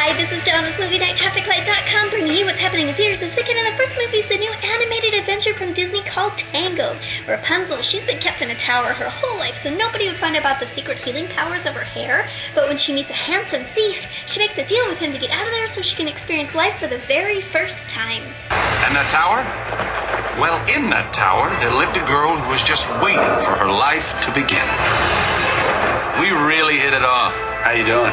Hi, this is Dawn with MovieNightTrafficLight.com bringing you what's happening in theaters this weekend. And the first movie is the new animated adventure from Disney called Tangled. Rapunzel, she's been kept in a tower her whole life, so nobody would find out about the secret healing powers of her hair. But when she meets a handsome thief, she makes a deal with him to get out of there so she can experience life for the very first time. And that tower? Well, in that tower, there lived a girl who was just waiting for her life to begin. We really hit it off. How you doing?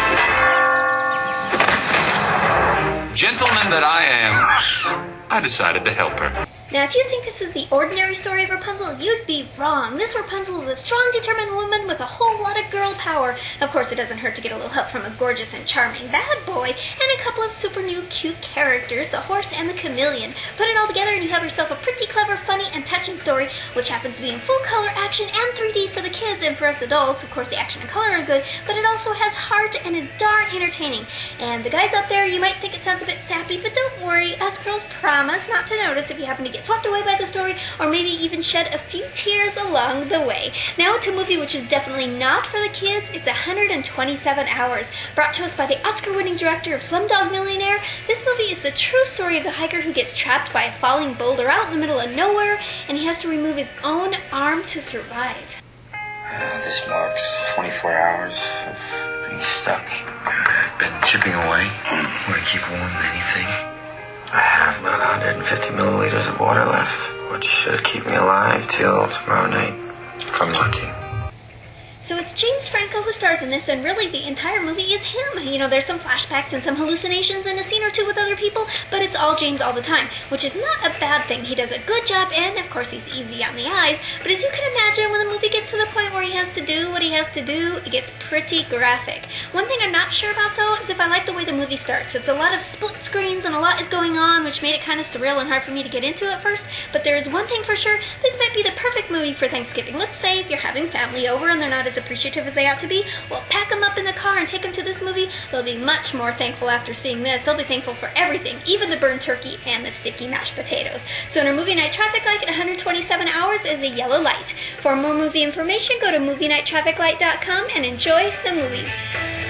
Gentleman that I am, I decided to help her. Now, if you think this is the ordinary story of Rapunzel, you'd be wrong. This Rapunzel is a strong, determined woman with a whole lot of girl power. Of course, it doesn't hurt to get a little help from a gorgeous and charming bad boy, and a couple of super new cute characters, the horse and the chameleon. Put it all together and you have yourself a pretty clever, funny, and touching story, which happens to be in full color action and 3D for the kids and for us adults. Of course, the action and color are good, but it also has heart and is darn entertaining. And the guys out there, you might think it sounds a bit sappy, but don't worry. Us girls promise not to notice if you happen to get swept away by the story, or maybe even shed a few tears along the way. Now to a movie which is definitely not for the kids. It's 127 Hours, brought to us by the Oscar-winning director of Slumdog Millionaire. This movie is the true story of the hiker who gets trapped by a falling boulder out in the middle of nowhere, and he has to remove his own arm to survive. This marks 24 hours of being stuck. I've been chipping away. Want to keep warm than anything? I have about 150 milliliters of water left, which should keep me alive till tomorrow night, if I'm lucky. So it's James Franco who stars in this, and really the entire movie is him. You know, there's some flashbacks and some hallucinations and a scene or two with other people, but it's all James all the time, which is not a bad thing. He does a good job, and of course he's easy on the eyes, but as you can imagine, when the movie gets to the point where he has to do what he has to do, it gets pretty graphic. One thing I'm not sure about, though, is if I like the way the movie starts. It's a lot of split screens and a lot is going on, which made it kind of surreal and hard for me to get into at first, but there is one thing for sure, this might be the perfect movie for Thanksgiving. Let's say if you're having family over and they're not as appreciative as they ought to be, well, pack them up in the car and take them to this movie. They'll be much more thankful after seeing this. They'll be thankful for everything, even the burned turkey and the sticky mashed potatoes. So in our movie night traffic light at 127 hours is a yellow light. For more movie information, go to MovieNightTrafficLight.com and enjoy the movies.